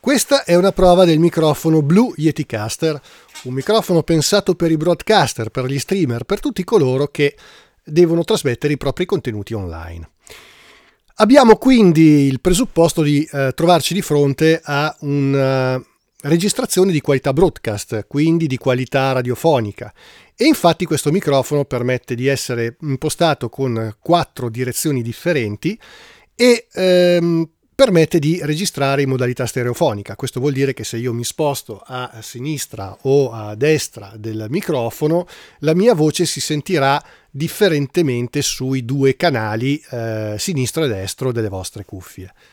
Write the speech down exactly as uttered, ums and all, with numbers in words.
Questa è una prova del microfono Blue Yeticaster, un microfono pensato per i broadcaster, per gli streamer, per tutti coloro che devono trasmettere i propri contenuti online. Abbiamo quindi il presupposto di eh, trovarci di fronte a una registrazione di qualità broadcast, quindi di qualità radiofonica, e infatti questo microfono permette di essere impostato con quattro direzioni differenti e ehm, permette di registrare in modalità stereofonica. Questo vuol dire che se io mi sposto a sinistra o a destra del microfono, la mia voce si sentirà differentemente sui due canali eh, sinistro e destro delle vostre cuffie.